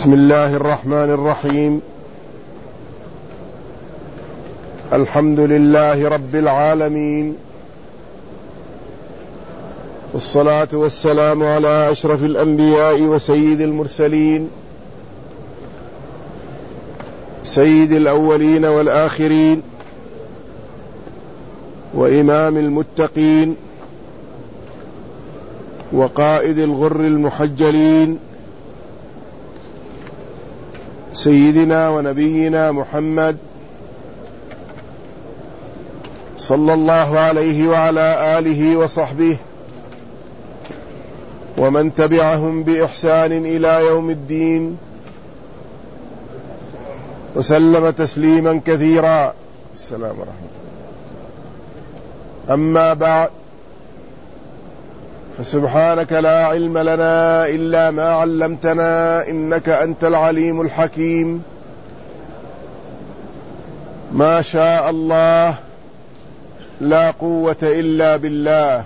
بسم الله الرحمن الرحيم. الحمد لله رب العالمين، والصلاة والسلام على أشرف الأنبياء وسيد المرسلين، سيد الأولين والآخرين، وإمام المتقين، وقائد الغر المحجلين، سيدنا ونبينا محمد صلى الله عليه وعلى آله وصحبه ومن تبعهم بإحسان إلى يوم الدين، وسلم تسليما كثيرا. السلام ورحمة الله. أما بعد، فسبحانك لا علم لنا إلا ما علمتنا، إنك أنت العليم الحكيم. ما شاء الله، لا قوة إلا بالله.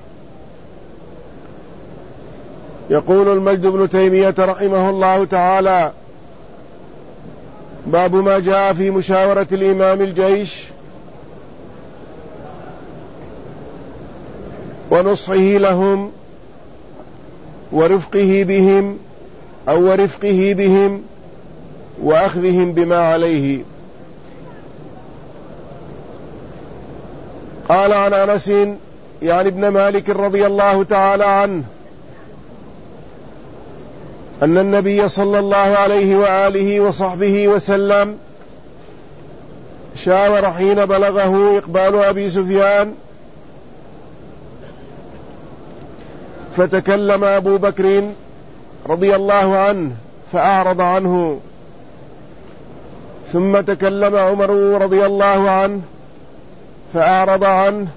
يقول المجد بن تيمية رحمه الله تعالى: باب ما جاء في مشاورة الإمام الجيش ونصحه لهم ورفقه بهم وأخذهم بما عليه. قال عن أنس يعني ابن مالك رضي الله تعالى عنه أن النبي صلى الله عليه وآله وصحبه وسلم شاور حين بلغه إقبال أبي سفيان، فتكلم أبو بكر رضي الله عنه فأعرض عنه، ثم تكلم عمر رضي الله عنه فأعرض عنه،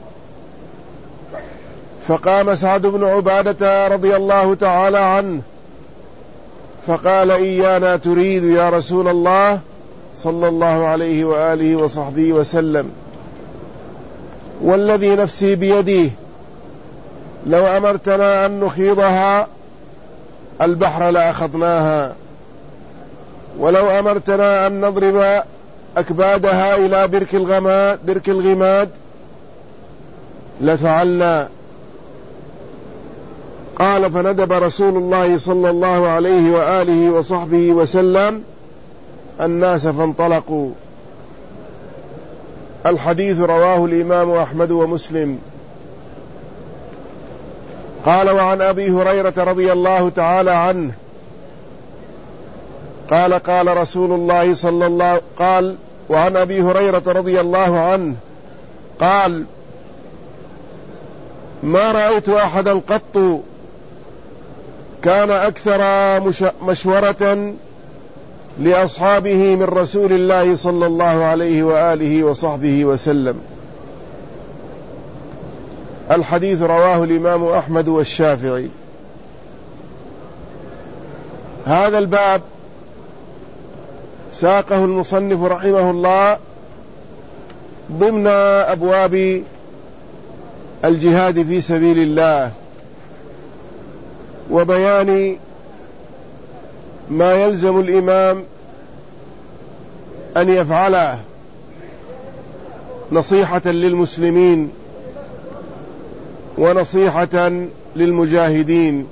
فقام سعد بن عبادة رضي الله تعالى عنه فقال: إيانا تريد يا رسول الله صلى الله عليه وآله وصحبه وسلم، والذي نفسي بيده لو أمرتنا أن نخيضها البحر لأخذناها، ولو أمرتنا أن نضرب أكبادها إلى برك الغماد لفعلنا. قال: فندب رسول الله صلى الله عليه وآله وصحبه وسلم الناس فانطلقوا. الحديث رواه الإمام أحمد ومسلم. قال: وعن أبي هريرة رضي الله تعالى عنه قال رسول الله صلى الله قال وعن أبي هريرة رضي الله عنه قال: ما رأيت أحدا قط كان أكثر مشورة لأصحابه من رسول الله صلى الله عليه وآله وصحبه وسلم. الحديث رواه الإمام أحمد والشافعي. هذا الباب ساقه المصنف رحمه الله ضمن أبواب الجهاد في سبيل الله، وبيان ما يلزم الإمام أن يفعله نصيحة للمسلمين ونصيحة للمجاهدين.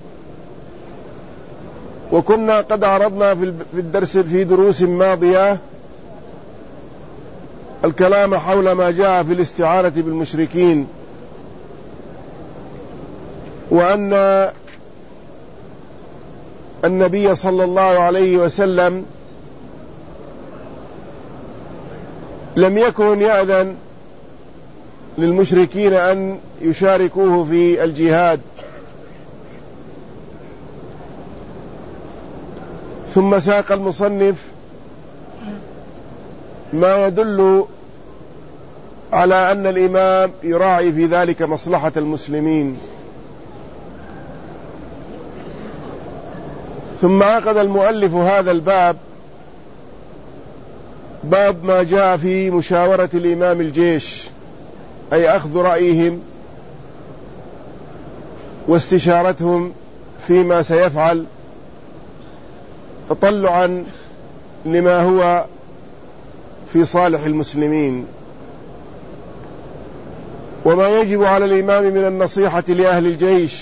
وكنا قد عرضنا في دروس ماضية الكلام حول ما جاء في الاستعانة بالمشركين، وأن النبي صلى الله عليه وسلم لم يكن يأذن للمشركين أن يشاركوه في الجهاد. ثم ساق المصنف ما يدل على أن الإمام يراعي في ذلك مصلحة المسلمين. ثم عقد المؤلف هذا الباب باب ما جاء في مشاورة الإمام الجيش، أي أخذ رأيهم واستشارتهم فيما سيفعل تطلعا لما هو في صالح المسلمين، وما يجب على الإمام من النصيحة لأهل الجيش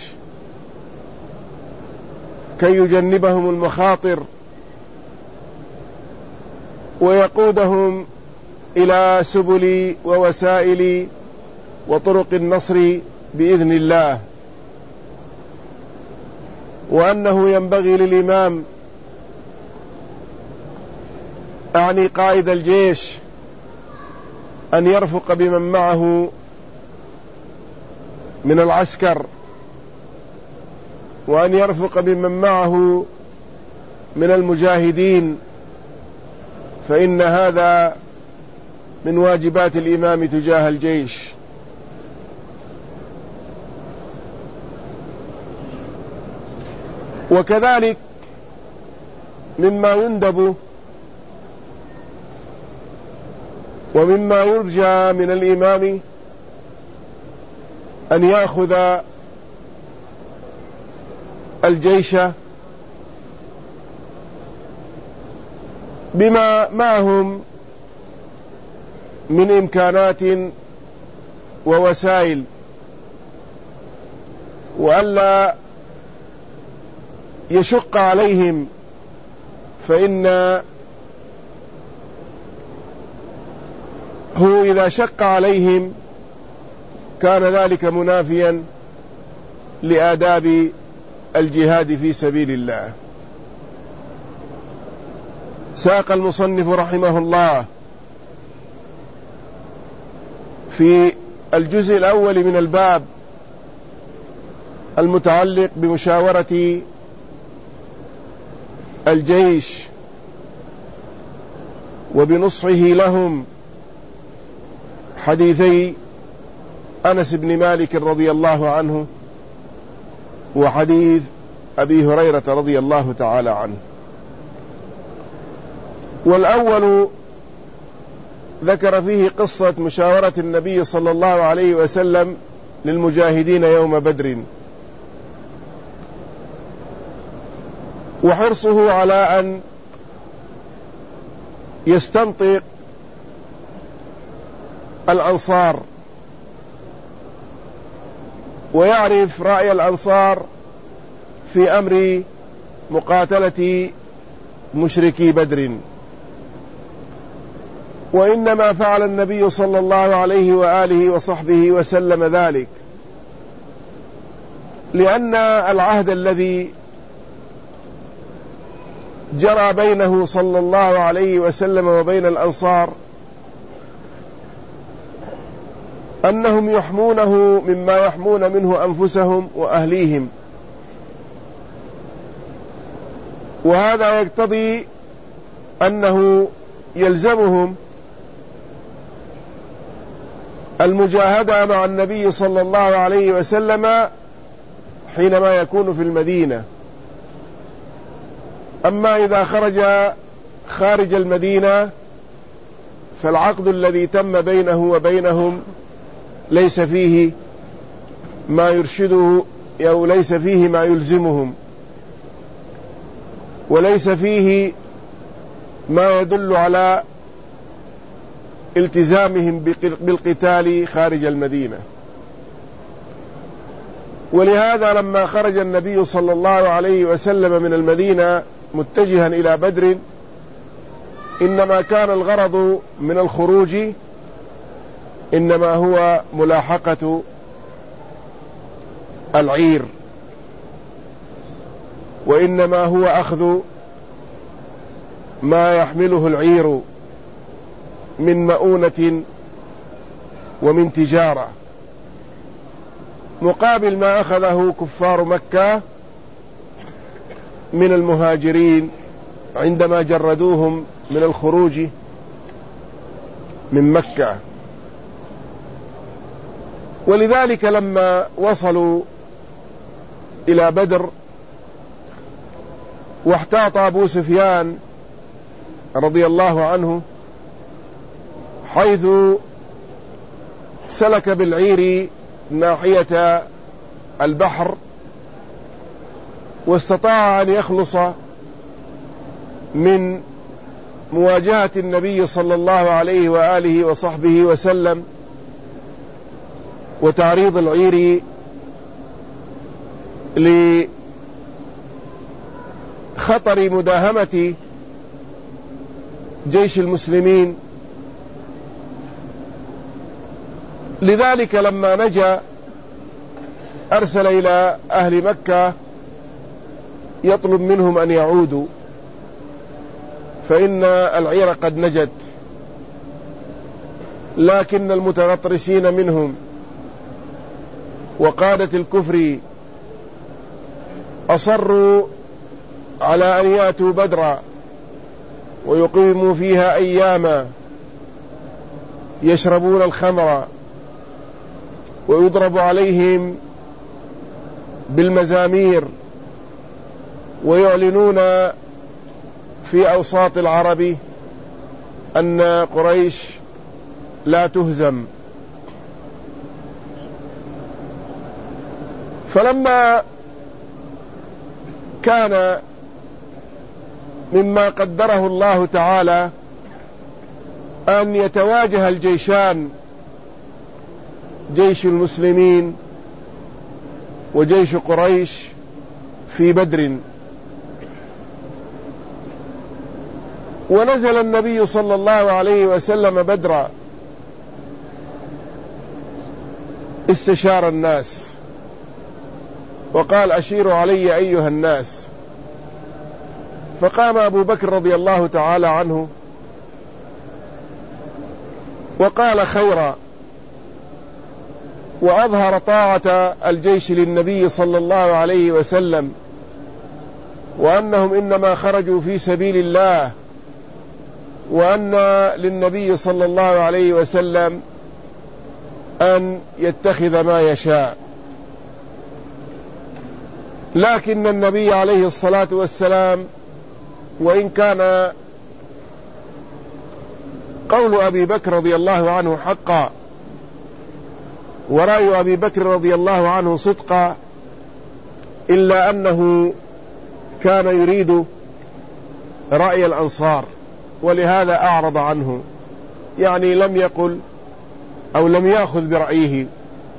كي يجنبهم المخاطر ويقودهم إلى سبل ووسائل وطرق النصر بإذن الله، وأنه ينبغي للإمام أعني قائد الجيش أن يرفق بمن معه من العسكر، وأن يرفق بمن معه من المجاهدين، فإن هذا من واجبات الإمام تجاه الجيش. وكذلك مما يندب ومما يرجى من الإمام أن يأخذ الجيش بما معهم من إمكانات ووسائل، وألا يشق عليهم، فإن هو إذا شق عليهم كان ذلك منافيا لآداب الجهاد في سبيل الله. ساق المصنف رحمه الله في الجزء الأول من الباب المتعلق بمشاورة الجيش وبنصحه لهم حديثي أنس بن مالك رضي الله عنه وحديث أبي هريرة رضي الله تعالى عنه. والأول ذكر فيه قصة مشاورة النبي صلى الله عليه وسلم للمجاهدين يوم بدر، وحرصه على أن يستنطق الأنصار ويعرف رأي الأنصار في أمر مقاتلة مشركي بدر. وإنما فعل النبي صلى الله عليه وآله وصحبه وسلم ذلك لأن العهد الذي جرى بينه صلى الله عليه وسلم وبين الأنصار أنهم يحمونه مما يحمون منه أنفسهم وأهليهم، وهذا يقتضي أنه يلزمهم المجاهدة مع النبي صلى الله عليه وسلم حينما يكون في المدينة. أما إذا خرج خارج المدينة فالعقد الذي تم بينه وبينهم ليس فيه ما يرشده أو ليس فيه ما يلزمهم، وليس فيه ما يدل على التزامهم بالقتال خارج المدينة. ولهذا لما خرج النبي صلى الله عليه وسلم من المدينة متجها إلى بدر، إنما كان الغرض من الخروج إنما هو ملاحقة العير، وإنما هو أخذ ما يحمله العير من مؤونة ومن تجارة، مقابل ما أخذه كفار مكة من المهاجرين عندما جردوهم من الخروج من مكة. ولذلك لما وصلوا إلى بدر واحتاط أبو سفيان رضي الله عنه حيث سلك بالعير ناحية البحر، واستطاع أن يخلص من مواجهة النبي صلى الله عليه وآله وصحبه وسلم وتعريض العير لخطر مداهمة جيش المسلمين. لذلك لما نجا أرسل إلى أهل مكة يطلب منهم أن يعودوا، فإن العير قد نجت، لكن المتغطرسين منهم وقادة الكفر أصروا على أن يأتوا بدرا ويقيموا فيها أياما يشربون الخمر ويضرب عليهم بالمزامير ويعلنون في أوساط العرب أن قريش لا تهزم. فلما كان مما قدره الله تعالى أن يتواجه الجيشان، جيش المسلمين وجيش قريش، في بدر، ونزل النبي صلى الله عليه وسلم بدرا، استشار الناس وقال: أشيروا علي أيها الناس. فقام أبو بكر رضي الله تعالى عنه وقال خيرا، وأظهر طاعة الجيش للنبي صلى الله عليه وسلم، وأنهم إنما خرجوا في سبيل الله، وأن للنبي صلى الله عليه وسلم أن يتخذ ما يشاء. لكن النبي عليه الصلاة والسلام، وإن كان قول أبي بكر رضي الله عنه حقا ورأي أبي بكر رضي الله عنه صدقا، إلا أنه كان يريد رأي الأنصار، ولهذا أعرض عنه، يعني لم يقل أو لم يأخذ برأيه.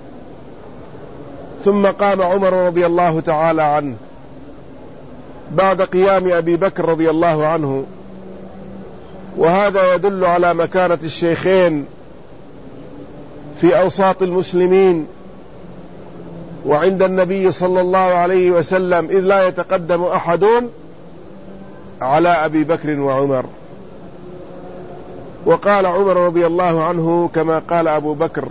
ثم قام عمر رضي الله تعالى عنه بعد قيام أبي بكر رضي الله عنه، وهذا يدل على مكانة الشيخين في أوساط المسلمين وعند النبي صلى الله عليه وسلم، إذ لا يتقدم أحد على أبي بكر وعمر. وقال عمر رضي الله عنه كما قال أبو بكر،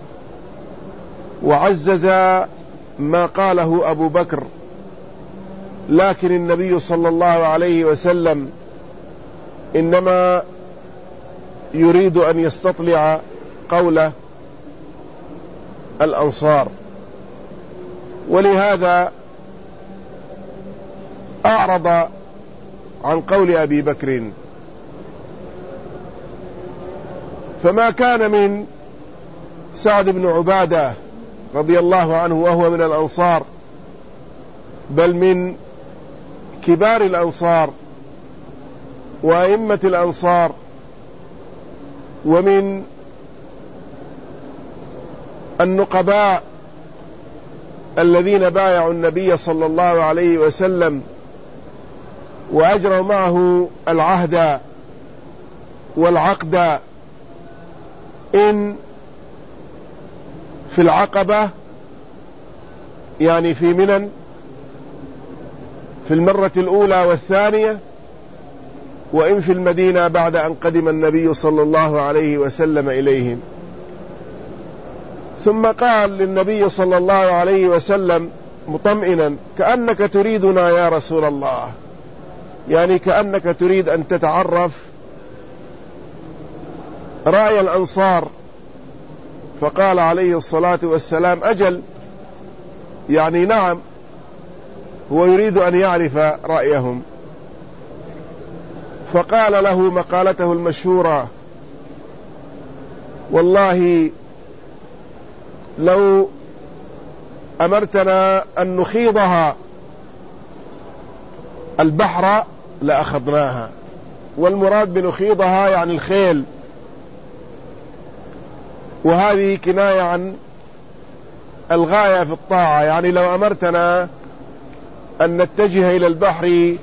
وعزز ما قاله أبو بكر، لكن النبي صلى الله عليه وسلم إنما يريد أن يستطلع قول الأنصار، ولهذا أعرض عن قول أبي بكر. فما كان من سعد بن عبادة رضي الله عنه وهو من الأنصار، بل من كبار الأنصار وأئمة الأنصار، ومن النقباء الذين بايعوا النبي صلى الله عليه وسلم وأجروا معه العهد والعقد، إن في العقبة يعني في منن في المرة الأولى والثانية، وإن في المدينة بعد أن قدم النبي صلى الله عليه وسلم إليهم. ثم قال للنبي صلى الله عليه وسلم مطمئنا: كأنك تريدنا يا رسول الله، يعني كأنك تريد أن تتعرف رأي الأنصار. فقال عليه الصلاة والسلام: أجل، يعني نعم، هو يريد أن يعرف رأيهم. فقال له مقالته المشهورة: والله لو أمرتنا أن نخيضها البحر لأخذناها. والمراد بنخيضها يعني الخيل، وهذه كناية عن الغاية في الطاعة. يعني لو أمرتنا أن نتجه إلى البحر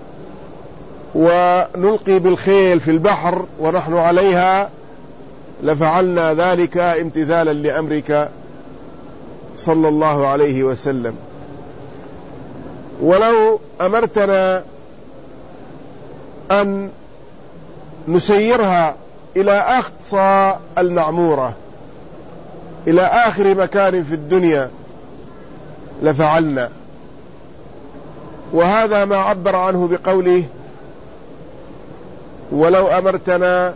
ونلقي بالخيل في البحر ونحن عليها لفعلنا ذلك امتثالا لأمرك صلى الله عليه وسلم. ولو أمرتنا أن نسيرها إلى أقصى المعمورة، إلى آخر مكان في الدنيا لفعلنا. وهذا ما عبر عنه بقوله ولو أمرتنا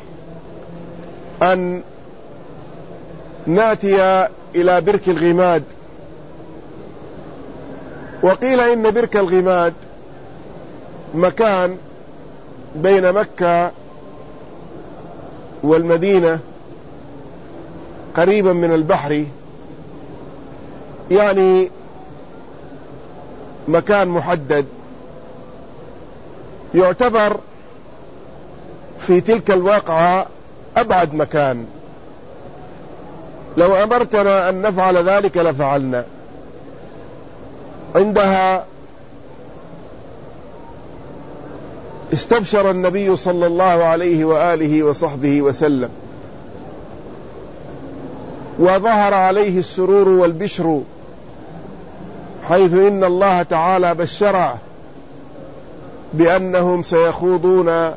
أن نأتي إلى برك الغماد. وقيل إن برك الغماد مكان بين مكة والمدينة قريبا من البحر، يعني مكان محدد يعتبر في تلك الواقعة أبعد مكان. لو أمرتنا أن نفعل ذلك لفعلنا. عندها استبشر النبي صلى الله عليه وآله وصحبه وسلم، وظهر عليه السرور والبشر، حيث إن الله تعالى بشره بأنهم سيخوضون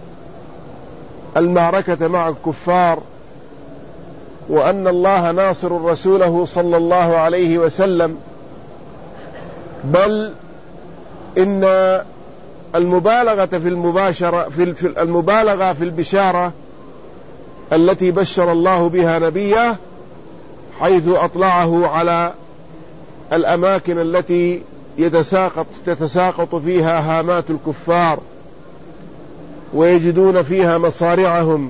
المعركة مع الكفار، وأن الله ناصر رسوله صلى الله عليه وسلم. بل إن المبالغة في البشارة التي بشر الله بها نبيه، حيث أطلعه على الأماكن التي تتساقط فيها هامات الكفار ويجدون فيها مصارعهم،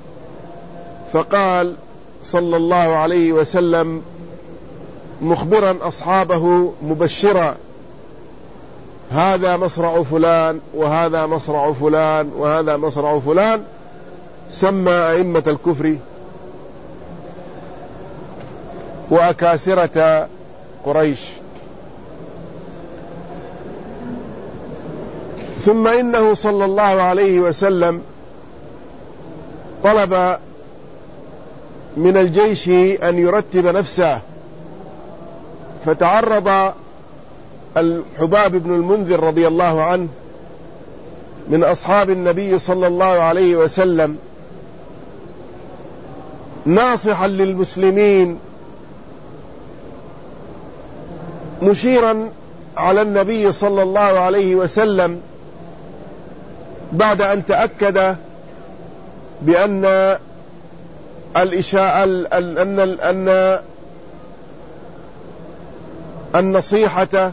فقال صلى الله عليه وسلم مخبرا أصحابه مبشرا هذا مصرع فلان وهذا مصرع فلان وهذا مصرع فلان، سمى أئمة الكفر وأكاسرة قريش. ثم إنه صلى الله عليه وسلم طلب من الجيش أن يرتب نفسه، فتعرض الحباب بن المنذر رضي الله عنه من أصحاب النبي صلى الله عليه وسلم ناصحا للمسلمين، مشيرا على النبي صلى الله عليه وسلم بعد أن تأكد بأن أن النصيحة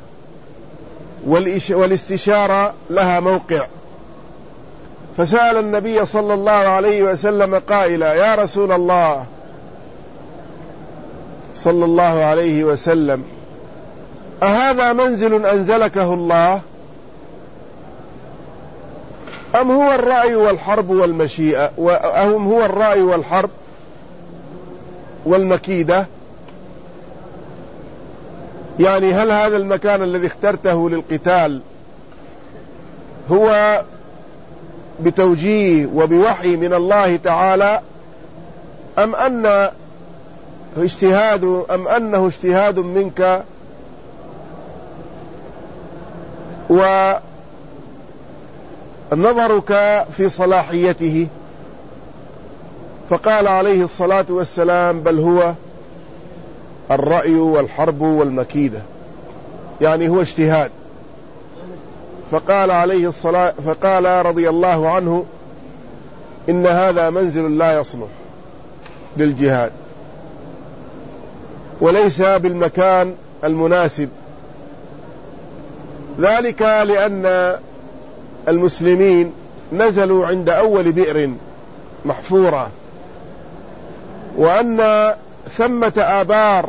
والاستشارة لها موقع. فسأل النبي صلى الله عليه وسلم قائلا يا رسول الله صلى الله عليه وسلم أهذا منزل أنزلكه الله أم هو الرأي والحرب والمشيئة، أم هو الرأي والحرب والمكيدة؟ يعني هل هذا المكان الذي اخترته للقتال هو بتوجيه وبوحي من الله تعالى أم أنه اجتهاد منك ونظرك في صلاحيته؟ فقال عليه الصلاة والسلام بل هو الرأي والحرب والمكيدة، يعني هو اجتهاد. فقال رضي الله عنه إن هذا منزل لا يصلح للجهاد وليس بالمكان المناسب، ذلك لأن المسلمين نزلوا عند أول بئر محفورة، وأن ثمة آبار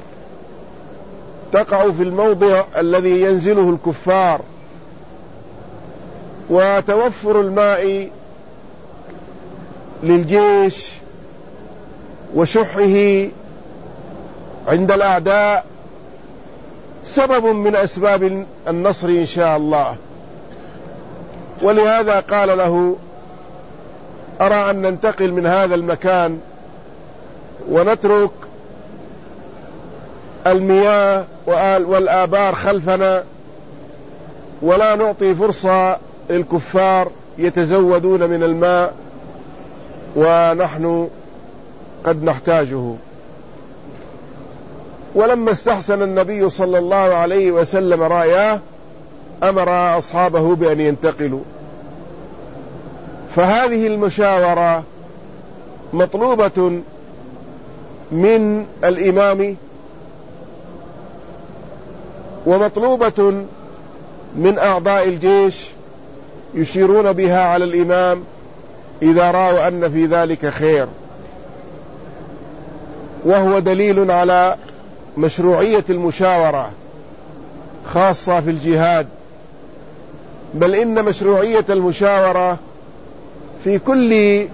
تقع في الموضع الذي ينزله الكفار، وتوفر الماء للجيش وشحه عند الأعداء سبب من أسباب النصر إن شاء الله. ولهذا قال له: أرى أن ننتقل من هذا المكان ونترك المياه والآبار خلفنا، ولا نعطي فرصة للكفار يتزودون من الماء ونحن قد نحتاجه. ولما استحسن النبي صلى الله عليه وسلم رأيه أمر أصحابه بأن ينتقلوا. فهذه المشاورة مطلوبة من الإمام ومطلوبة من أعضاء الجيش، يشيرون بها على الإمام إذا رأوا أن في ذلك خير، وهو دليل على مشروعية المشاورة خاصة في الجهاد، بل إن مشروعية المشاورة في كل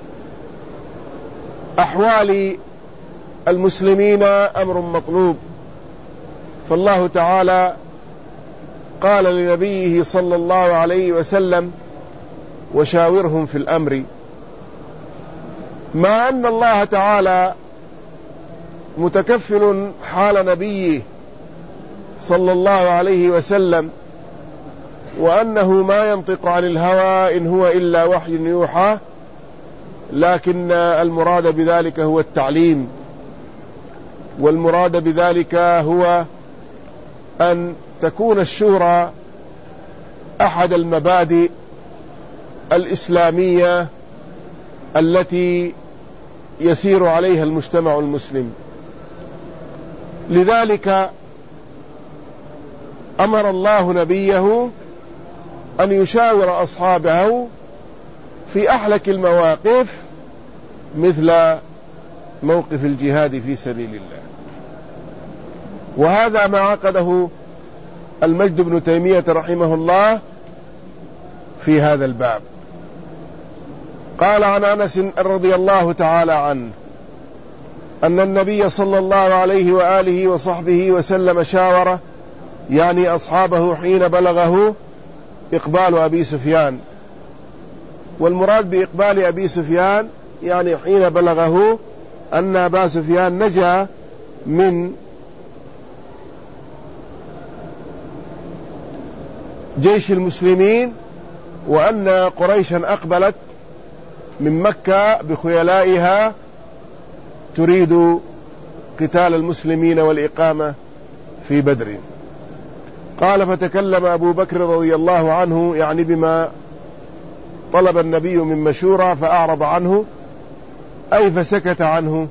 أحوال المسلمين أمر مطلوب. فالله تعالى قال لنبيه صلى الله عليه وسلم: وشاورهم في الأمر. مع أن الله تعالى متكفل حال نبيه صلى الله عليه وسلم، وأنه ما ينطق عن الهوى إن هو إلا وحي يوحى، لكن المراد بذلك هو التعليم، والمراد بذلك هو أن تكون الشورى أحد المبادئ الإسلامية التي يسير عليها المجتمع المسلم. لذلك أمر الله نبيه أن يشاور أصحابه في أحلك المواقف مثل موقف الجهاد في سبيل الله. وهذا ما عقده المجد بن تيمية رحمه الله في هذا الباب. قال عن أنس رضي الله تعالى عنه أن النبي صلى الله عليه وآله وصحبه وسلم شاور، يعني أصحابه، حين بلغه إقبال أبي سفيان. والمراد بإقبال أبي سفيان يعني حين بلغه أن أبا سفيان نجا من جيش المسلمين، وأن قريشا أقبلت من مكة بخيلائها تريد قتال المسلمين والإقامة في بدر. قال: فتكلم أبو بكر رضي الله عنه، يعني بما طلب النبي من مشورة، فأعرض عنه، أي فسكت عنه،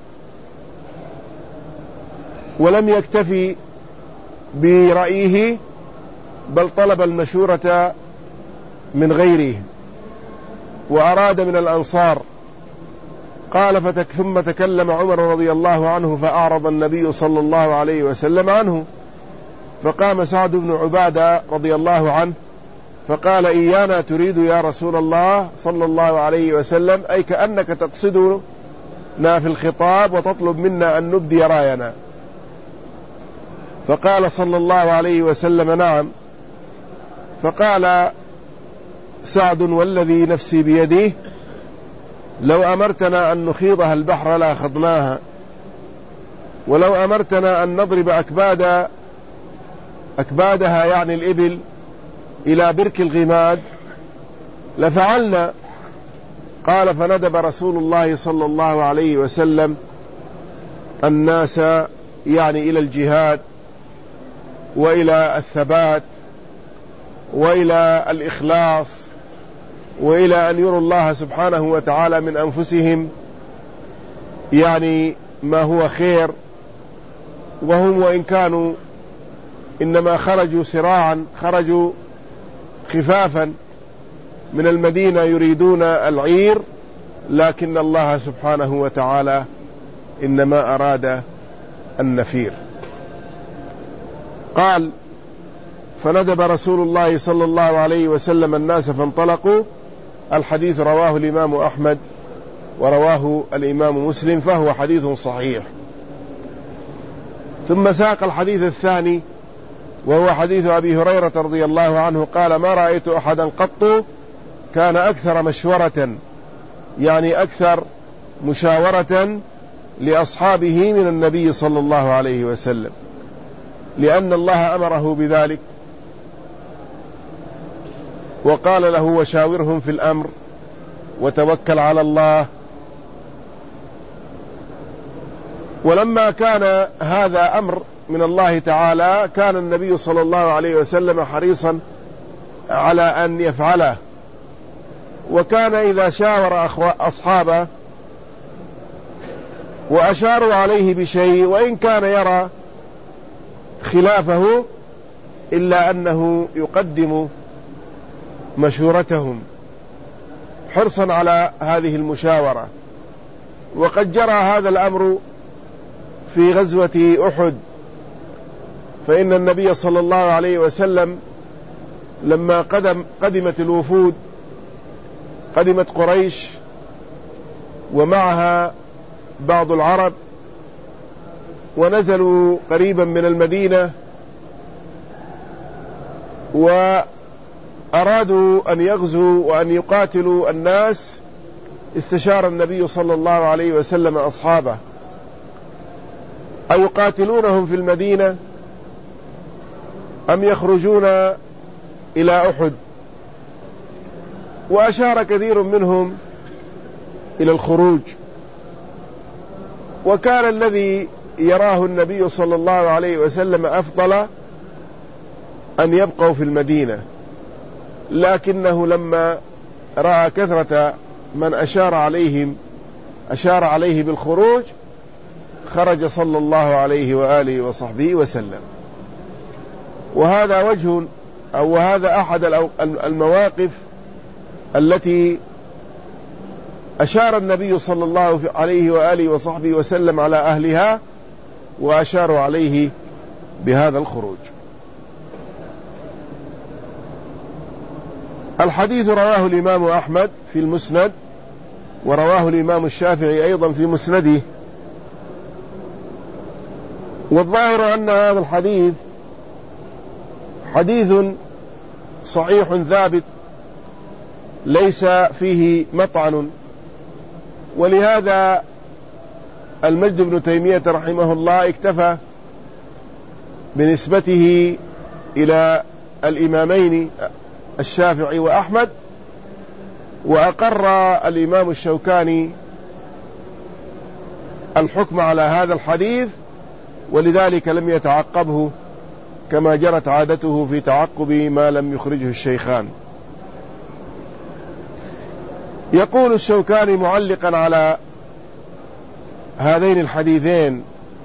ولم يكتفي برأيه بل طلب المشورة من غيره، وأراد من الأنصار. قال: ثم تكلم عمر رضي الله عنه، فأعرض النبي صلى الله عليه وسلم عنه. فقام سعد بن عبادة رضي الله عنه فقال: إيانا تريد يا رسول الله صلى الله عليه وسلم، أي كأنك تقصدنا في الخطاب وتطلب منا أن نبدي راينا. فقال صلى الله عليه وسلم: نعم. فقال سعد: والذي نفسي بيده لو أمرتنا أن نخيضها البحر لأخذناها، ولو أمرتنا أن نضرب أكبادها يعني الإبل إلى برك الغماد لفعلنا. قال: فندب رسول الله صلى الله عليه وسلم الناس يعني إلى الجهاد وإلى الثبات وإلى الإخلاص وإلى أن يروا الله سبحانه وتعالى من أنفسهم يعني ما هو خير. وهم وإن كانوا إنما خرجوا سراعا، خرجوا خفافا من المدينة يريدون العير، لكن الله سبحانه وتعالى إنما أراد النفير. قال: فندب رسول الله صلى الله عليه وسلم الناس فانطلقوا. الحديث رواه الإمام أحمد ورواه الإمام مسلم، فهو حديث صحيح. ثم ساق الحديث الثاني وهو حديث أبي هريرة رضي الله عنه قال: ما رأيت أحدا قط كان أكثر مشورة، يعني أكثر مشاورة لأصحابه من النبي صلى الله عليه وسلم، لأن الله أمره بذلك وقال له: وشاورهم في الأمر وتوكل على الله. ولما كان هذا أمر من الله تعالى كان النبي صلى الله عليه وسلم حريصا على أن يفعله، وكان إذا شاور أصحابه وأشاروا عليه بشيء وإن كان يرى خلافه إلا أنه يقدم مشورتهم حرصا على هذه المشاورة. وقد جرى هذا الأمر في غزوة أحد، فإن النبي صلى الله عليه وسلم لما قدمت الوفود، قدمت قريش ومعها بعض العرب، ونزلوا قريبا من المدينة وأرادوا أن يغزوا وأن يقاتلوا الناس. استشار النبي صلى الله عليه وسلم أصحابه أيقاتلونهم في المدينة أم يخرجون إلى أحد؟ وأشار كثير منهم إلى الخروج، وكان الذي يراه النبي صلى الله عليه وسلم أفضل أن يبقوا في المدينة، لكنه لما رأى كثرة من أشار عليه بالخروج خرج صلى الله عليه وآله وصحبه وسلم. وهذا وجه أو هذا أحد المواقف التي أشار النبي صلى الله عليه وآله وصحبه وسلم على أهلها وأشاروا عليه بهذا الخروج. الحديث رواه الإمام أحمد في المسند، ورواه الإمام الشافعي أيضا في مسنده. والظاهر أن هذا الحديث حديث صحيح ثابت ليس فيه مطعن، ولهذا المجد بن تيمية رحمه الله اكتفى بنسبته إلى الإمامين الشافعي وأحمد، وأقر الإمام الشوكاني الحكم على هذا الحديث، ولذلك لم يتعقبه كما جرت عادته في تعقب ما لم يخرجه الشيخان. يقول الشوكاني معلقا على هذين الحديثين: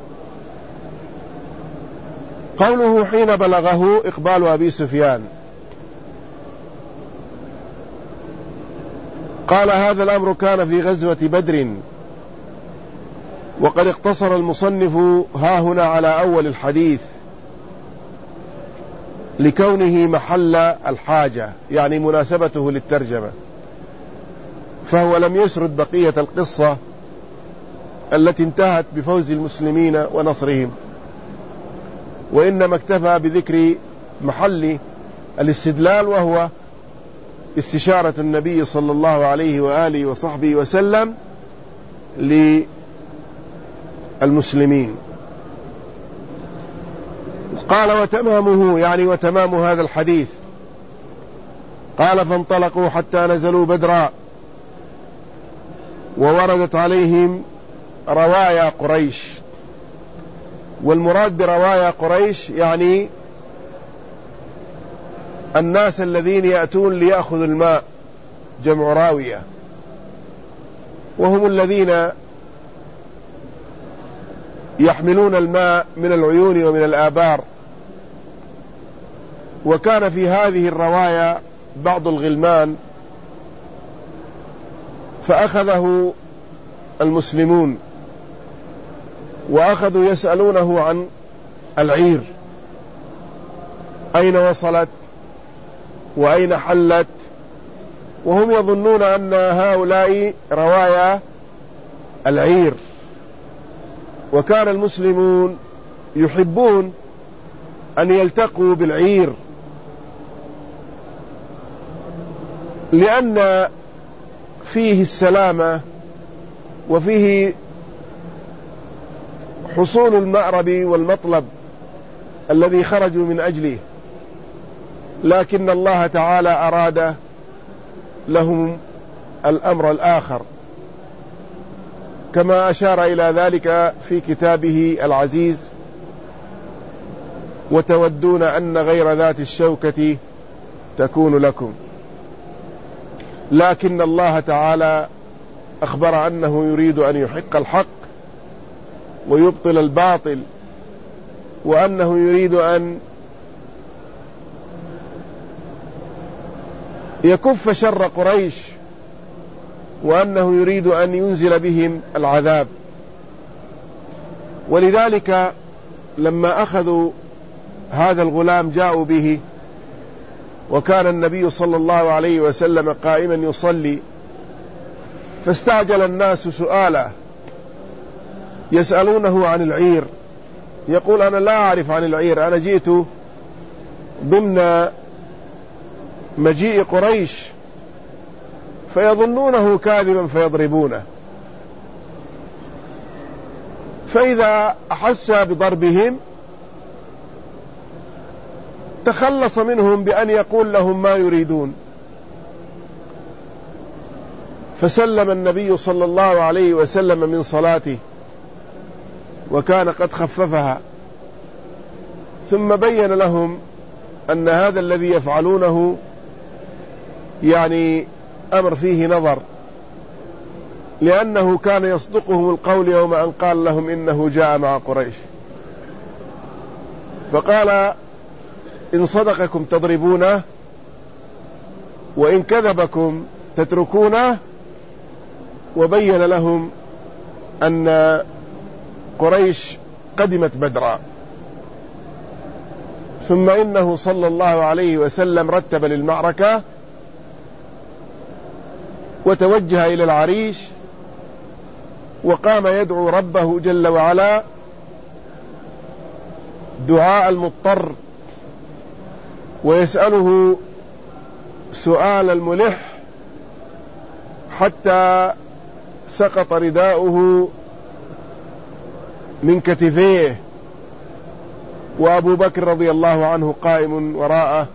قوله حين بلغه إقبال أبي سفيان، قال هذا الأمر كان في غزوة بدر، وقد اقتصر المصنف ها هنا على أول الحديث لكونه محل الحاجة، يعني مناسبته للترجمة، فهو لم يسرد بقية القصة التي انتهت بفوز المسلمين ونصرهم، وإنما اكتفى بذكر محل الاستدلال، وهو استشارة النبي صلى الله عليه وآله وصحبه وسلم للمسلمين. قال وتمامه، يعني وتمام هذا الحديث، قال فانطلقوا حتى نزلوا بدرا ووردت عليهم روايا قريش. والمراد بروايا قريش يعني الناس الذين يأتون ليأخذوا الماء، جمع راوية، وهم الذين يحملون الماء من العيون ومن الآبار. وكان في هذه الرواية بعض الغلمان فأخذه المسلمون وأخذوا يسألونه عن العير أين وصلت وأين حلت، وهم يظنون أن هؤلاء روايا العير. وكان المسلمون يحبون أن يلتقوا بالعير، لأن فيه السلامة وفيه حصول المأرب والمطلب الذي خرجوا من أجله، لكن الله تعالى أراد لهم الأمر الآخر، كما أشار إلى ذلك في كتابه العزيز: وتودون أن غير ذات الشوكة تكون لكم. لكن الله تعالى أخبر أنه يريد أن يحق الحق ويبطل الباطل، وأنه يريد أن يكف شر قريش، وأنه يريد أن ينزل بهم العذاب. ولذلك لما أخذوا هذا الغلام جاءوا به، وكان النبي صلى الله عليه وسلم قائما يصلي، فاستعجل الناس سؤاله، يسألونه عن العير، يقول: أنا لا أعرف عن العير، أنا جئت ضمن مجيء قريش، فيظنونه كاذبا فيضربونه، فإذا أحس بضربهم تخلص منهم بأن يقول لهم ما يريدون. فسلم النبي صلى الله عليه وسلم من صلاته، وكان قد خففها، ثم بين لهم أن هذا الذي يفعلونه يعني أمر فيه نظر، لأنه كان يصدقهم القول يوم أن قال لهم إنه جاء مع قريش، فقال: إن صدقكم تضربونه، وإن كذبكم تتركونه. وبين لهم أن قريش قدمت بدرا. ثم إنه صلى الله عليه وسلم رتب للمعركة وتوجه إلى العريش، وقام يدعو ربه جل وعلا دعاء المضطر، ويسأله سؤال الملح، حتى سقط رداؤه من كتفيه، وأبو بكر رضي الله عنه قائم وراءه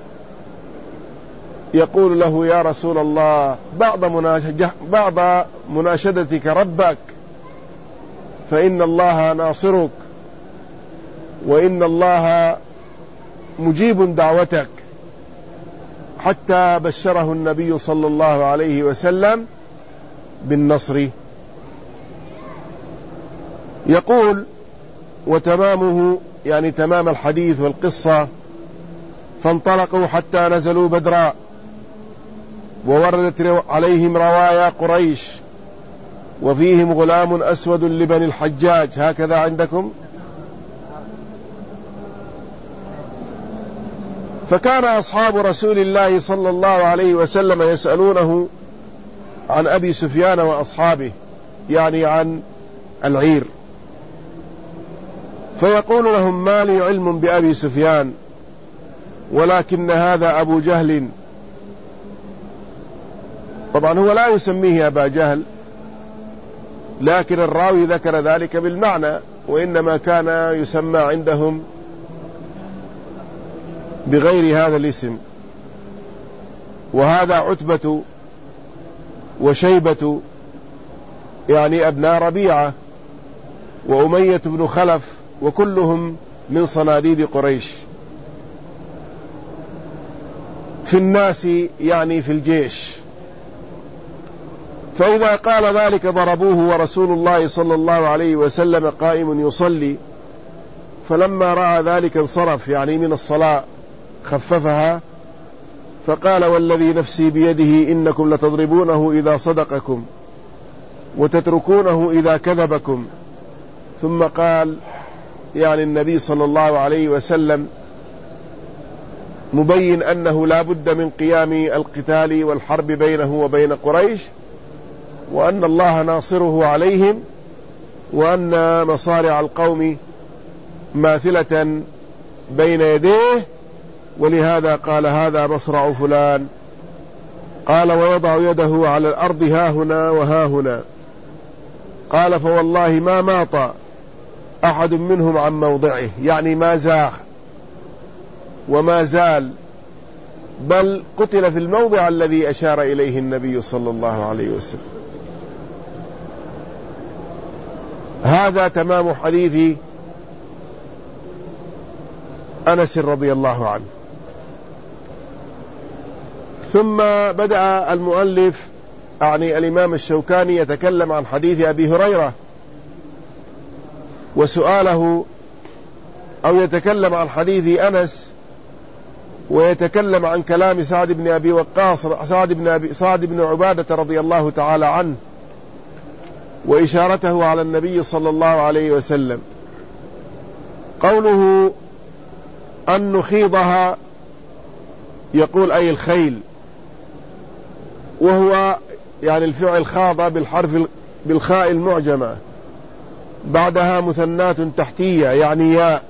يقول له: يا رسول الله، بعض مناشدتك ربك، فإن الله ناصرك، وإن الله مجيب دعوتك. حتى بشره النبي صلى الله عليه وسلم بالنصر. يقول: وتمامه يعني تمام الحديث والقصة: فانطلقوا حتى نزلوا بدرا، ووردت عليهم روايا قريش، وفيهم غلام أسود لبني الحجاج، هكذا عندكم. فكان أصحاب رسول الله صلى الله عليه وسلم يسألونه عن أبي سفيان وأصحابه، يعني عن العير، فيقول لهم: ما لي علم بأبي سفيان، ولكن هذا أبو جهل. طبعا هو لا يسميه أبا جهل، لكن الراوي ذكر ذلك بالمعنى، وإنما كان يسمى عندهم بغير هذا الاسم. وهذا عتبة وشيبة يعني أبناء ربيعة، وأمية بن خلف، وكلهم من صناديد قريش في الناس، يعني في الجيش. فإذا قال ذلك ضربوه، ورسول الله صلى الله عليه وسلم قائم يصلي، فلما رأى ذلك انصرف، يعني من الصلاة خففها، فقال: والذي نفسي بيده إنكم لتضربونه إذا صدقكم، وتتركونه إذا كذبكم. ثم قال يعني النبي صلى الله عليه وسلم: مبين أنه لا بد من قيام القتال والحرب بينه وبين قريش، وأن الله ناصره عليهم، وأن مصارع القوم ماثلة بين يديه، ولهذا قال هذا مصرع فلان. قال ويضع يده على الأرض هاهنا وهاهنا. قال فوالله ما ماط أحد منهم عن موضعه، يعني ما زاغ وما زال، بل قتل في الموضع الذي أشار إليه النبي صلى الله عليه وسلم. هذا تمام حديث أنس رضي الله عنه. ثم بدأ المؤلف يعني الإمام الشوكاني يتكلم عن حديث أبي هريرة وسؤاله، أو يتكلم عن حديث أنس ويتكلم عن كلام سعد بن أبي وقاص سعد بن عبادة رضي الله تعالى عنه، وإشارته على النبي صلى الله عليه وسلم. قوله أن نخيضها، يقول أي الخيل، وهو يعني الفعل خاض بالخاء المعجمة بعدها مثنات تحتية يعني ياء،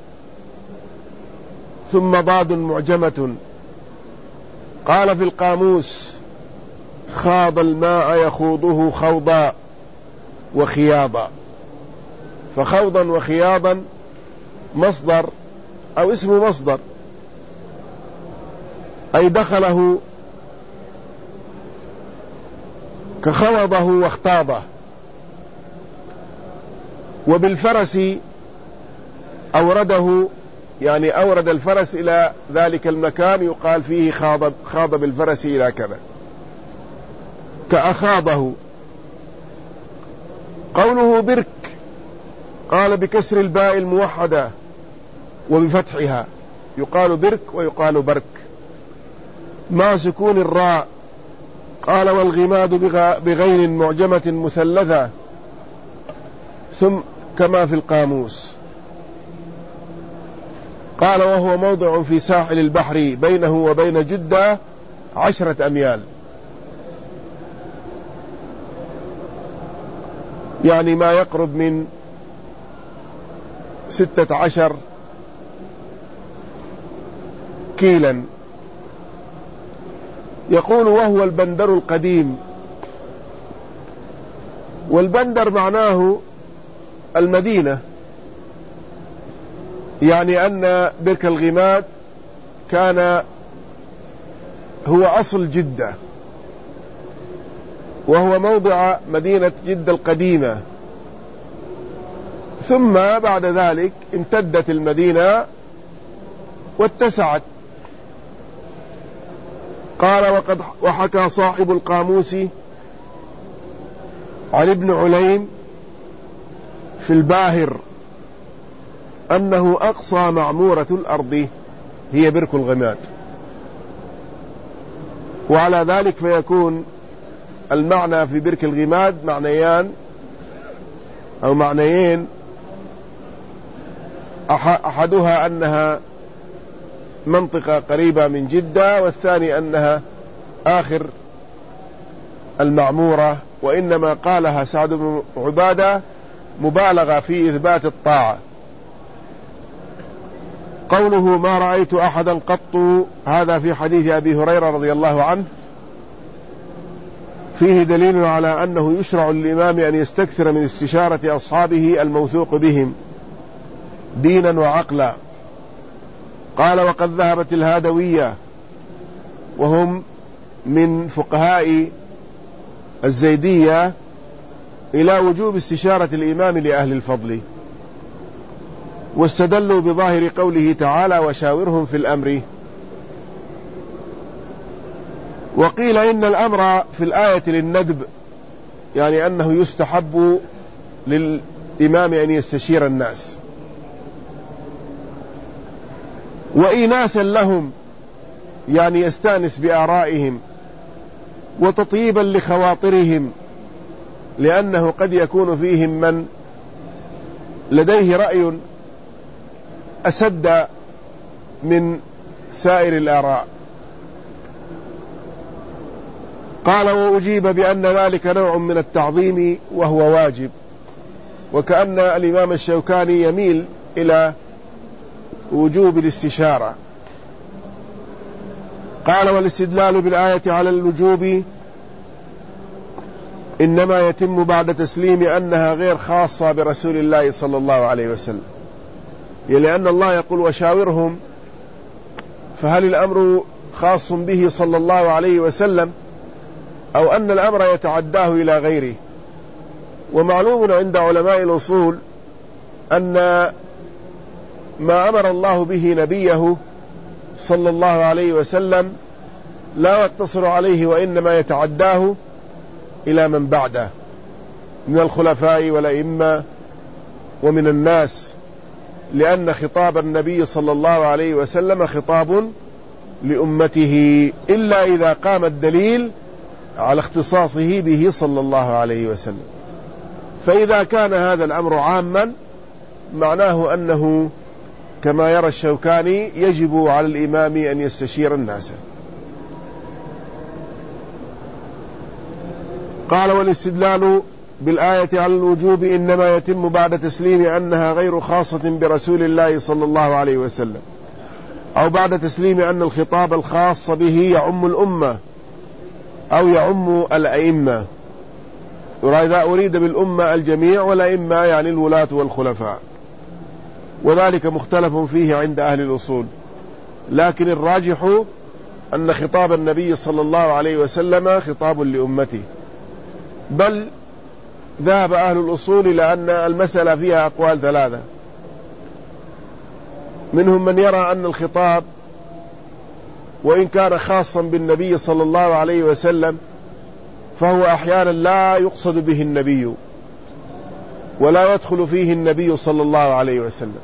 ثم ضاد معجمة. قال في القاموس خاض الماء يخوضه خوضا وخياضا، فخوضا وخياضا مصدر أو اسم مصدر، أي دخله كخوضه واختاضه. وبالفرس أورده، يعني أورد الفرس إلى ذلك المكان، يقال فيه خاض بالفرس إلى كذا، كأخاضه. قوله برك، قال بكسر الباء الموحدة وبفتحها، يقال برك ويقال برك، مع سكون الراء. قال والغماد بغير معجمة مثلثة، ثم كما في القاموس. قال وهو موضع في ساحل البحر بينه وبين جدة 10 أميال، يعني ما يقرب من 16 كيلا. يقول وهو البندر القديم، والبندر معناه المدينة، يعني أن برك الغماد كان هو أصل جدة، وهو موضع مدينة جدة القديمة، ثم بعد ذلك امتدت المدينة واتسعت. قال وحكى صاحب القاموس عن ابن عليم في الباهر أنه أقصى معمورة الأرض هي برك الغماد. وعلى ذلك فيكون المعنى في برك الغماد معنيان أو معنيين، أحدها أنها منطقة قريبة من جدة، والثاني أنها آخر المعمورة. وإنما قالها سعد بن عبادة مبالغة في إثبات الطاعة. قوله ما رأيت أحدا قط، هذا في حديث أبي هريرة رضي الله عنه، فيه دليل على أنه يشرع للإمام أن يستكثر من استشارة أصحابه الموثوق بهم دينا وعقلا. قال وقد ذهبت الهادوية، وهم من فقهاء الزيدية، إلى وجوب استشارة الإمام لأهل الفضل، واستدلوا بظاهر قوله تعالى وشاورهم في الأمر. وقيل إن الأمر في الآية للندب، يعني أنه يستحب للإمام أن يستشير الناس، وإيناسا لهم، يعني يستانس بآرائهم، وتطييبا لخواطرهم، لأنه قد يكون فيهم من لديه رأي أسد من سائر الآراء. قال وأجيب بأن ذلك نوع من التعظيم وهو واجب، وكأن الإمام الشوكاني يميل إلى وجوب الاستشارة. قال والاستدلال بالآية على الوجوب إنما يتم بعد تسليم أنها غير خاصة برسول الله صلى الله عليه وسلم، لأن الله يقول وشاورهم، فهل الأمر خاص به صلى الله عليه وسلم أو أن الأمر يتعداه إلى غيره؟ ومعلوم عند علماء الأصول أن ما أمر الله به نبيه صلى الله عليه وسلم لا يقتصر عليه، وإنما يتعداه إلى من بعده من الخلفاء والأئمة ومن الناس، لأن خطاب النبي صلى الله عليه وسلم خطاب لأمته، إلا إذا قام الدليل على اختصاصه به صلى الله عليه وسلم. فإذا كان هذا الأمر عاما معناه أنه كما يرى الشوكاني يجب على الإمام أن يستشير الناس. قال والاستدلال بالآية على الوجوب إنما يتم بعد تسليم أنها غير خاصة برسول الله صلى الله عليه وسلم، أو بعد تسليم أن الخطاب الخاص به يعم الأمة أو يعم الأئمة. وإذا أريد بالأمة الجميع، والأئمة يعني الولاة والخلفاء، وذلك مختلف فيه عند أهل الأصول، لكن الراجح أن خطاب النبي صلى الله عليه وسلم خطاب لأمته. بل ذهب أهل الأصول إلى أن المسألة فيها أقوال ثلاثة، منهم من يرى أن الخطاب وإن كان خاصا بالنبي صلى الله عليه وسلم فهو أحيانا لا يقصد به النبي ولا يدخل فيه النبي صلى الله عليه وسلم،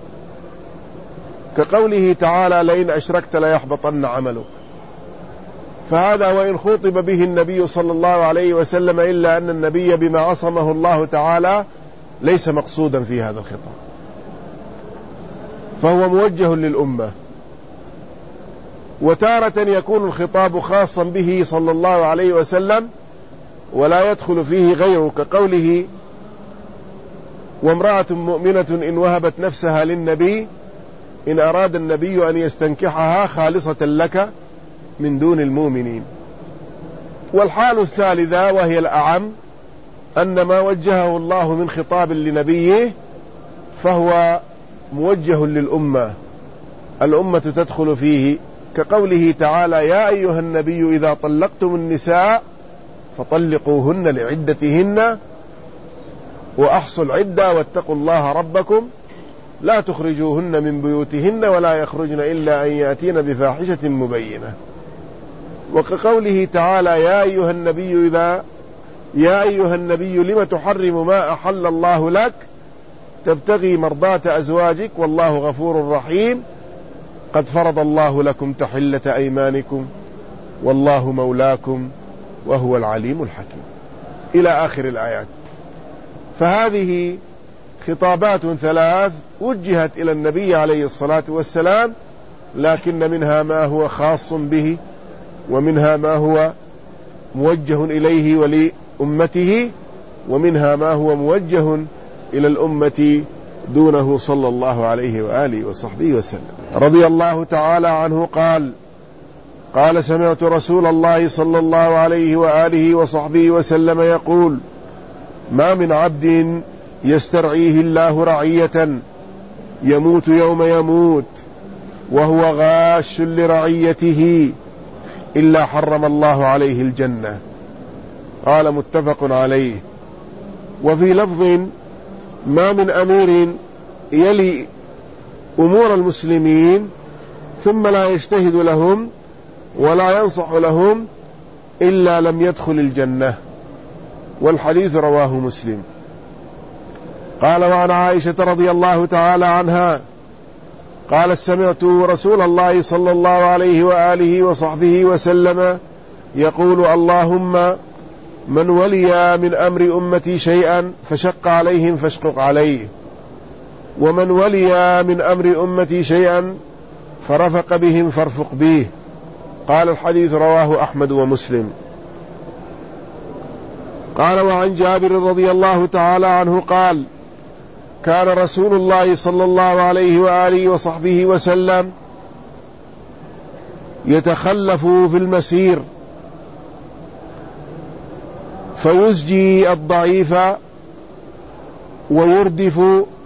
كقوله تعالى لئن أشركت ليحبطن عملك، فهذا وإن خطب به النبي صلى الله عليه وسلم إلا أن النبي بما عصمه الله تعالى ليس مقصودا في هذا الخطاب، فهو موجه للأمة. وتارة يكون الخطاب خاصا به صلى الله عليه وسلم ولا يدخل فيه غيره، كقوله وامرأة مؤمنة إن وهبت نفسها للنبي إن أراد النبي أن يستنكحها خالصة لك من دون المؤمنين. والحال الثالثة وهي الأعم أن ما وجهه الله من خطاب لنبيه فهو موجه للأمة، الأمة تدخل فيه، كقوله تعالى يا أيها النبي إذا طلقتم النساء فطلقوهن لعدتهن وأحصوا العدة واتقوا الله ربكم لا تخرجوهن من بيوتهن ولا يخرجن إلا أن يأتين بفاحشة مبينة. وكقوله تعالى يا أيها النبي لم تحرم ما أحل الله لك تبتغي مرضات أزواجك والله غفور رحيم قد فرض الله لكم تحلة أيمانكم والله مولاكم وهو العليم الحكيم إلى آخر الآيات. فهذه خطابات ثلاث وجهت إلى النبي عليه الصلاة والسلام، لكن منها ما هو خاص به ومنها ما هو موجه إليه ولأمته ومنها ما هو موجه إلى الأمة دونه صلى الله عليه وآله وصحبه وسلم. رضي الله تعالى عنه قال سمعت رسول الله صلى الله عليه وآله وصحبه وسلم يقول ما من عبد يسترعيه الله رعية يموت يوم يموت وهو غاش لرعيته إلا حرم الله عليه الجنة. قال متفق عليه. وفي لفظ ما من أمير يلي أمور المسلمين ثم لا يجتهد لهم ولا ينصح لهم إلا لم يدخل الجنة. والحديث رواه مسلم. قال وعن عائشة رضي الله تعالى عنها قالت سمعت رسول الله صلى الله عليه وآله وصحبه وسلم يقول اللهم من ولي من أمر أمتي شيئا فشق عليهم فاشقق عليه، ومن ولي من أمر أمتي شيئا فرفق بهم فارفق به. قال الحديث رواه أحمد ومسلم. قال وعن جابر رضي الله تعالى عنه قال كان رسول الله صلى الله عليه وآله وصحبه وسلم يتخلف في المسير فيزجي الضعيف ويردف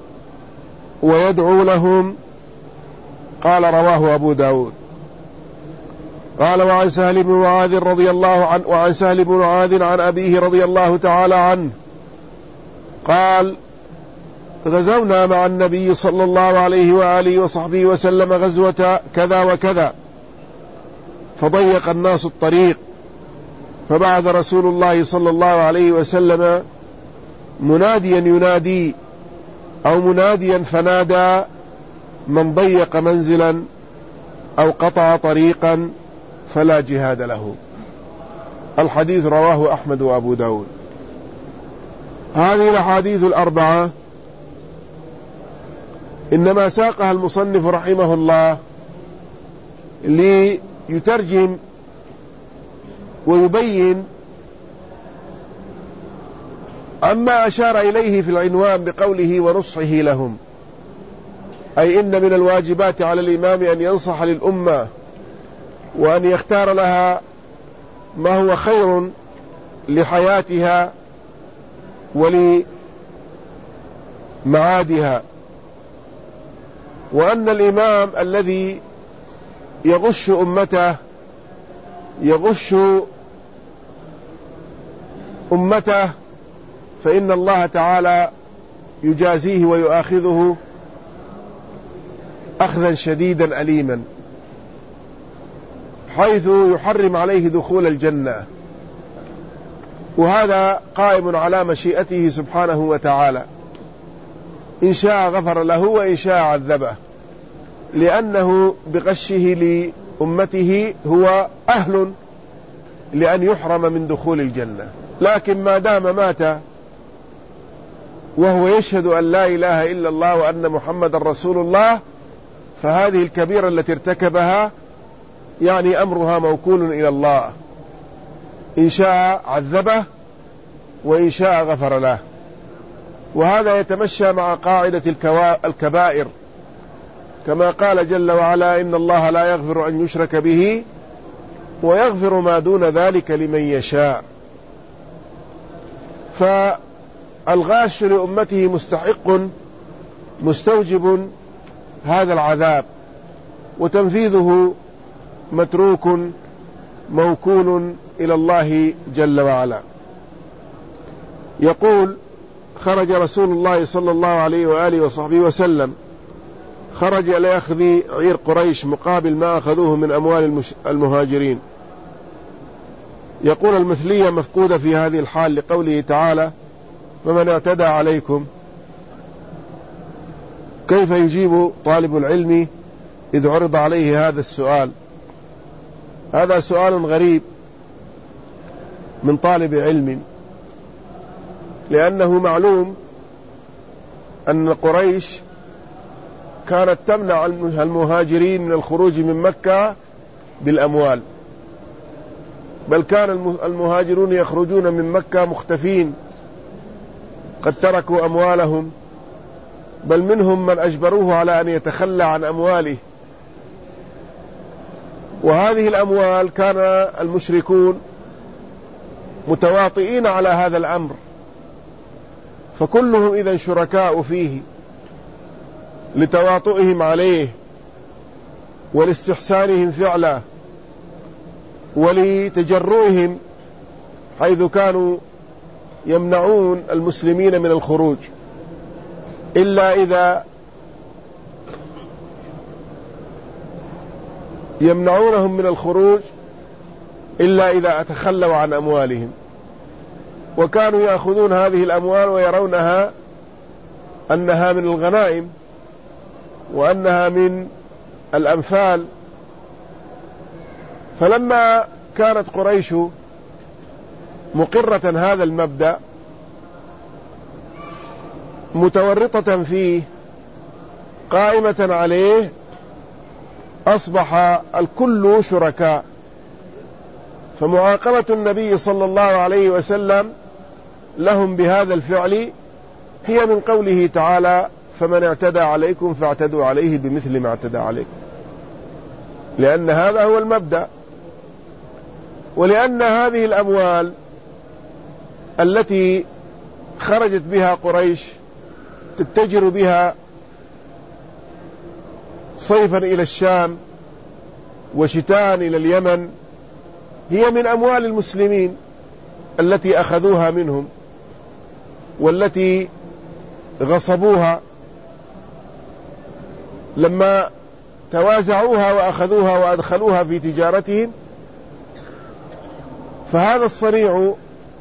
ويدعو لهم. قال رواه أبو داود. قال وعن سهل بن معاذ رضي الله عنه وعن سهل بن معاذ عن أبيه رضي الله تعالى عنه قال غزونا مع النبي صلى الله عليه وآله وصحبه وسلم غزوة كذا وكذا فضيق الناس الطريق فبعث رسول الله صلى الله عليه وسلم مناديا ينادي أو مناديا فنادى من ضيق منزلا أو قطع طريقا فلا جهاد له. الحديث رواه أحمد وأبو داود. هذه الأحاديث الأربعة إنما ساقها المصنف رحمه الله ليترجم ويبين أما أشار إليه في العنوان بقوله ونصحه لهم، أي إن من الواجبات على الإمام أن ينصح للأمة وأن يختار لها ما هو خير لحياتها ولمعادها، وأن الإمام الذي يغش أمته فإن الله تعالى يجازيه ويؤاخذه أخذا شديدا أليما، حيث يحرم عليه دخول الجنة، وهذا قائم على مشيئته سبحانه وتعالى، إن شاء غفر له وإن شاء عذبه، لأنه بغشه لأمته هو أهل لأن يحرم من دخول الجنة. لكن ما دام مات وهو يشهد أن لا إله إلا الله وأن محمد رسول الله، فهذه الكبيرة التي ارتكبها يعني أمرها موكول إلى الله، إن شاء عذبه وإن شاء غفر له. وهذا يتمشى مع قاعدة الكبائر، كما قال جل وعلا إن الله لا يغفر أن يشرك به ويغفر ما دون ذلك لمن يشاء. فالغاش لأمته مستحق مستوجب هذا العذاب، وتنفيذه متروك موكول إلى الله جل وعلا. يقول خرج رسول الله صلى الله عليه وآله وصحبه وسلم، خرج لأخذ عير قريش مقابل ما أخذوه من أموال المهاجرين. يقول المثلية مفقودة في هذه الحال لقوله تعالى فمن اعتدى عليكم. كيف يجيب طالب العلم إذ عرض عليه هذا السؤال؟ هذا سؤال غريب من طالب علم، لأنه معلوم أن قريش كانت تمنع المهاجرين من الخروج من مكة بالأموال، بل كان المهاجرون يخرجون من مكة مختفين، قد تركوا أموالهم، بل منهم من أجبروه على أن يتخلى عن أمواله. وهذه الأموال كان المشركون متواطئين على هذا الأمر، فكلهم إذن شركاء فيه لتواطئهم عليه ولاستحسانهم فعله ولتجرؤهم، حيث كانوا يمنعون المسلمين من الخروج إلا إذا يمنعونهم من الخروج إلا إذا تخلوا عن أموالهم، وكانوا يأخذون هذه الأموال ويرونها أنها من الغنائم وأنها من الأنفال. فلما كانت قريش مقرة هذا المبدأ متورطة فيه قائمة عليه، أصبح الكل شركاء. فمعاقبة النبي صلى الله عليه وسلم لهم بهذا الفعل هي من قوله تعالى: فمن اعتدى عليكم فاعتدوا عليه بمثل ما اعتدى عليكم، لأن هذا هو المبدأ. ولأن هذه الأموال التي خرجت بها قريش تتجر بها صيفا إلى الشام وشتاء إلى اليمن هي من أموال المسلمين التي أخذوها منهم والتي غصبوها لما توازعوها وأخذوها وأدخلوها في تجارتهم. فهذا الصنيع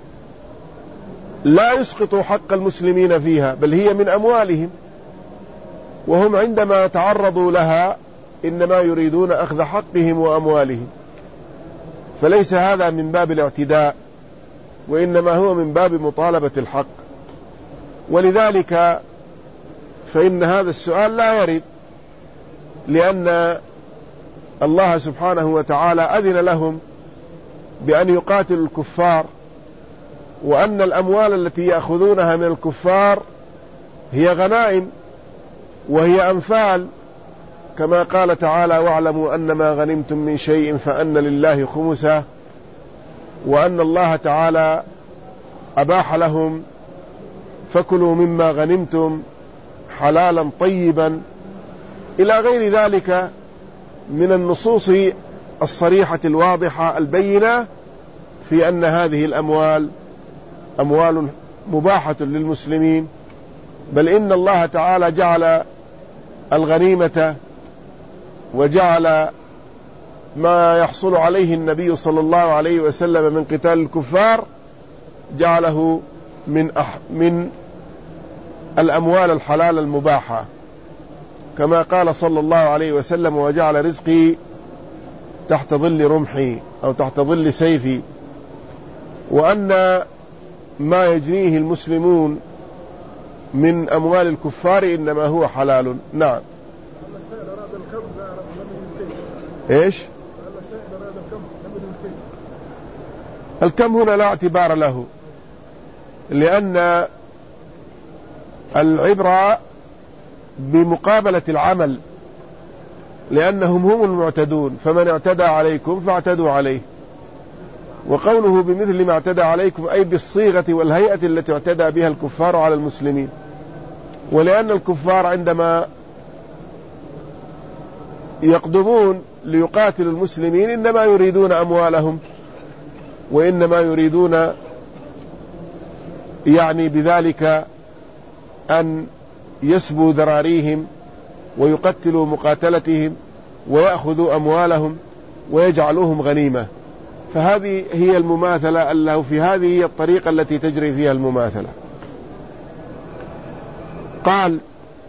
لا يسقط حق المسلمين فيها، بل هي من أموالهم، وهم عندما تعرضوا لها إنما يريدون أخذ حقهم وأموالهم. فليس هذا من باب الاعتداء، وإنما هو من باب مطالبة الحق. ولذلك فإن هذا السؤال لا يرد، لأن الله سبحانه وتعالى أذن لهم بأن يقاتلوا الكفار، وأن الأموال التي يأخذونها من الكفار هي غنائم وهي أنفال، كما قال تعالى: واعلموا أن ما غنمتم من شيء فأن لله خمسه، وأن الله تعالى أباح لهم فكلوا مما غنمتم حلالا طيبا، إلى غير ذلك من النصوص الصريحة الواضحة البينة في أن هذه الأموال أموال مباحة للمسلمين. بل إن الله تعالى جعل الغنيمة وجعل ما يحصل عليه النبي صلى الله عليه وسلم من قتال الكفار جعله من الأموال الحلال المباحة، كما قال صلى الله عليه وسلم: وجعل رزقي تحت ظل رمحي أو تحت ظل سيفي. وأن ما يجنيه المسلمون من أموال الكفار إنما هو حلال. نعم. إيش؟ الكم هنا لا اعتبار له، لأن العبرة بمقابلة العمل، لأنهم هم المعتدون، فمن اعتدى عليكم فاعتدوا عليه. وقوله بمثل ما اعتدى عليكم أي بالصيغة والهيئة التي اعتدى بها الكفار على المسلمين. ولأن الكفار عندما يقدمون ليقاتلوا المسلمين إنما يريدون أموالهم، وإنما يريدون يعني بذلك أن يسبوا ذراريهم ويقتلوا مقاتلتهم ويأخذوا أموالهم ويجعلوهم غنيمة. فهذه هي المماثلة، أنه في هذه هي الطريقة التي تجري فيها المماثلة. قال: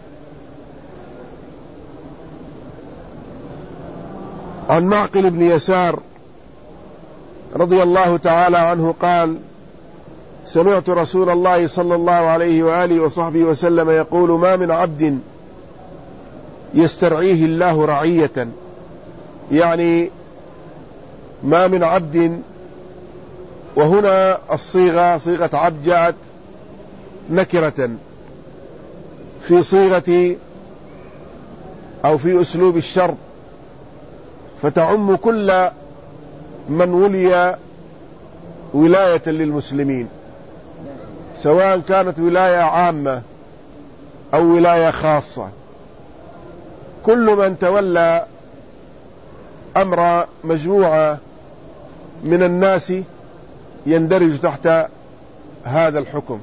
عن معقل بن يسار رضي الله تعالى عنه قال: سمعت رسول الله صلى الله عليه وآله وصحبه وسلم يقول: ما من عبد يسترعيه الله رعية، يعني ما من عبد، وهنا الصيغة صيغة عبد جاءت نكرة في صيغة أو في أسلوب الشرط، فتعم كل من ولي ولاية للمسلمين، سواء كانت ولاية عامة أو ولاية خاصة. كل من تولى أمر مجموعة من الناس يندرج تحت هذا الحكم،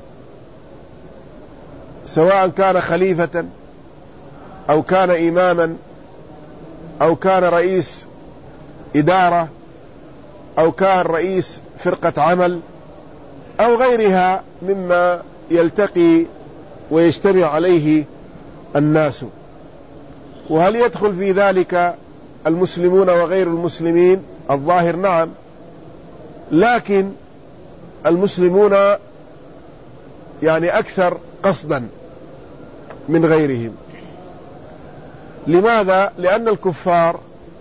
سواء كان خليفة أو كان إماما أو كان رئيس إدارة أو كان رئيس فرقة عمل أو غيرها مما يلتقي ويجتمع عليه الناس. وهل يدخل في ذلك المسلمون وغير المسلمين؟ الظاهر نعم، لكن المسلمون يعني أكثر قصدا من غيرهم. لماذا؟ لأن الكفار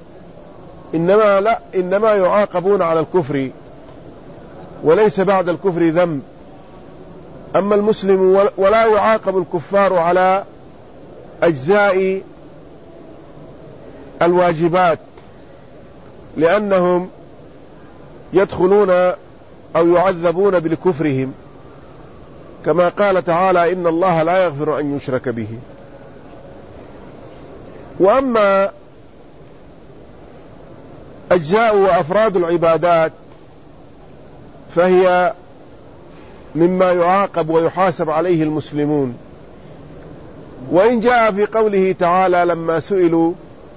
إنما يعاقبون على الكفر، وليس بعد الكفر ذنب. أما المسلم ولا يعاقب الكفار على أجزاء الواجبات، لأنهم يدخلون أو يعذبون بكفرهم، كما قال تعالى: إن الله لا يغفر أن يشرك به. وأما أجزاء وأفراد العبادات فهي مما يعاقب ويحاسب عليه المسلمون. وإن جاء في قوله تعالى لما سئلوا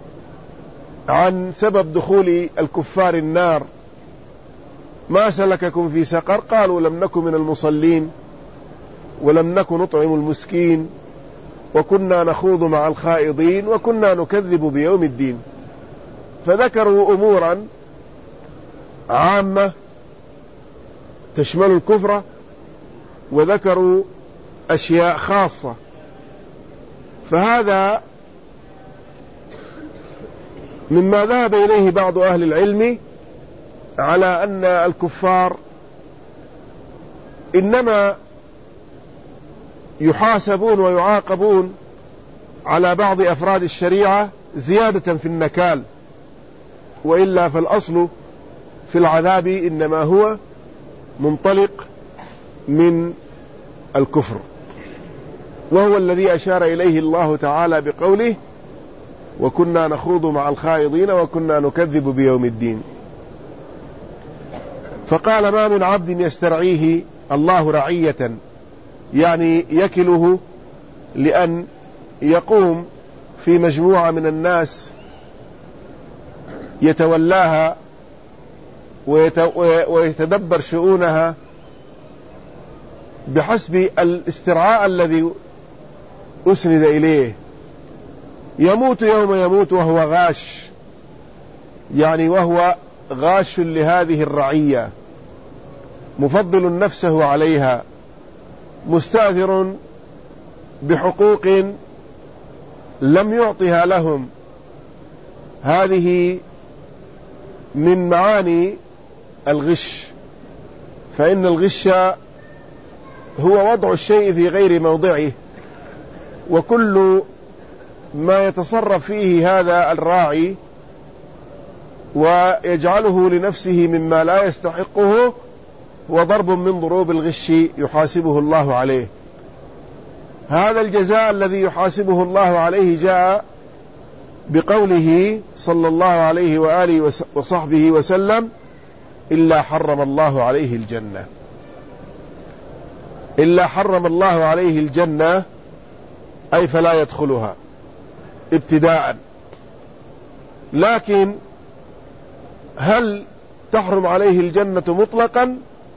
عن سبب دخول الكفار النار: ما سلككم في سقر؟ قالوا: لم نكن من المصلين ولم نكن نطعم المسكين وكنا نخوض مع الخائضين وكنا نكذب بيوم الدين. فذكروا أمورا عامة تشمل الكفر، وذكروا أشياء خاصة. فهذا مما ذهب إليه بعض أهل العلم على أن الكفار إنما يحاسبون ويعاقبون على بعض أفراد الشريعة زيادة في النكال، وإلا فالأصل في العذاب إنما هو منطلق من الكفر، وهو الذي أشار إليه الله تعالى بقوله: وكنا نخوض مع الخائضين وكنا نكذب بيوم الدين. فقال: ما من عبد يسترعيه الله رعية، يعني يكله لأن يقوم في مجموعة من الناس يتولاها ويتدبر شؤونها بحسب الاسترعاء الذي أسند إليه. يموت يوم يموت وهو غاش، يعني وهو غاش لهذه الرعية، مفضل نفسه عليها، مستأثر بحقوق لم يعطها لهم. هذه من معاني الغش، فإن الغش هو وضع الشيء في غير موضعه، وكل ما يتصرف فيه هذا الراعي ويجعله لنفسه مما لا يستحقه هو ضرب من ضروب الغش يحاسبه الله عليه. هذا الجزاء الذي يحاسبه الله عليه جاء بقوله صلى الله عليه وآله وصحبه وسلم: إلا حرم الله عليه الجنة. إلا حرم الله عليه الجنة أي فلا يدخلها ابتداء. لكن هل تحرم عليه الجنة مطلقا؟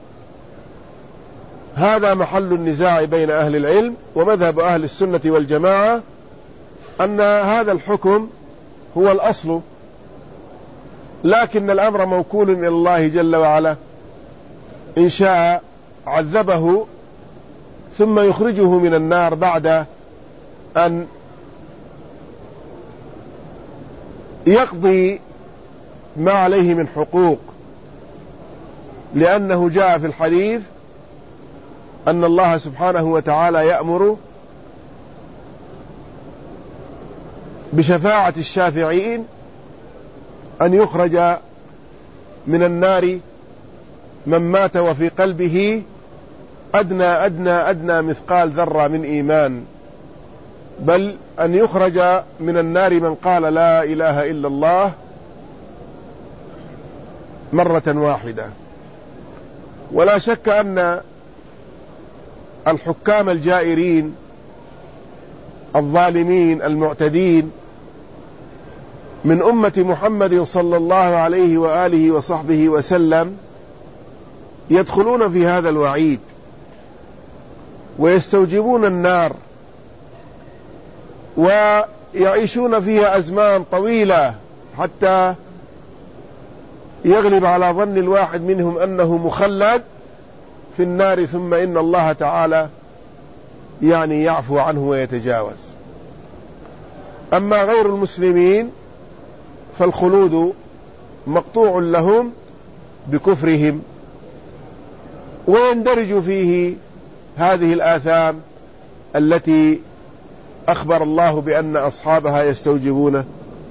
هذا محل النزاع بين أهل العلم، ومذهب أهل السنة والجماعة أن هذا الحكم هو الأصل، لكن الأمر موكول إلى الله جل وعلا، إن شاء عذبه ثم يخرجه من النار بعد أن يقضي ما عليه من حقوق، لأنه جاء في الحديث أن الله سبحانه وتعالى يأمر بشفاعة الشافعين أن يخرج من النار من مات وفي قلبه أدنى مثقال ذرة من إيمان، بل أن يخرج من النار من قال لا إله إلا الله مرة واحدة. ولا شك أن الحكام الجائرين الظالمين المعتدين من أمة محمد صلى الله عليه وآله وصحبه وسلم يدخلون في هذا الوعيد ويستوجبون النار، ويعيشون فيها أزمان طويلة حتى يغلب على ظن الواحد منهم أنه مخلد في النار، ثم إن الله تعالى يعني يعفو عنه ويتجاوز. أما غير المسلمين فالخلود مقطوع لهم بكفرهم، ويندرج فيه هذه الآثام التي أخبر الله بأن أصحابها يستوجبون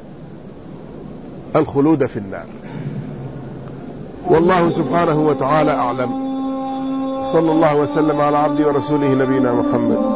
الخلود في النار. والله سبحانه وتعالى أعلم. صلى الله وسلم على عبده ورسوله نبينا محمد.